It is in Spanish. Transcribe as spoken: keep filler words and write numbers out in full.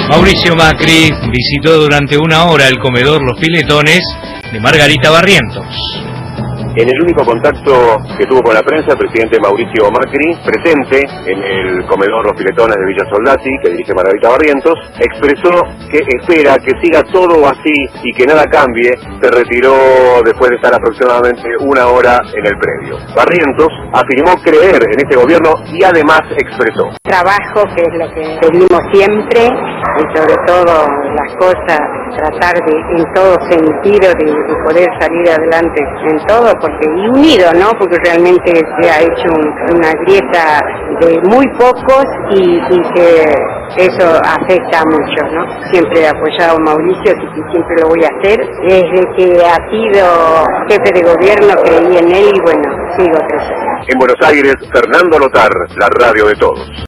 Mauricio Macri visitó durante una hora el comedor Los Piletones de Margarita Barrientos. En el único contacto que tuvo con la prensa, el presidente Mauricio Macri, presente en el comedor Los Piletones de Villa Soldati, que dirige Margarita Barrientos, expresó que espera que siga todo así y que nada cambie. Se retiró después de estar aproximadamente una hora en el predio. Barrientos afirmó creer en este gobierno y además expresó: trabajo, que es lo que pedimos siempre, y sobre todo las cosas, tratar de, en todo sentido, de, de poder salir adelante en todo, porque y unido, ¿no? Porque realmente se ha hecho un, una grieta de muy pocos y, y que eso afecta a muchos, ¿no? Siempre he apoyado a Mauricio y siempre lo voy a hacer. Desde que ha sido jefe de gobierno creí en él y bueno, sigo creyendo. En Buenos Aires, Fernando Lotar, la radio de todos.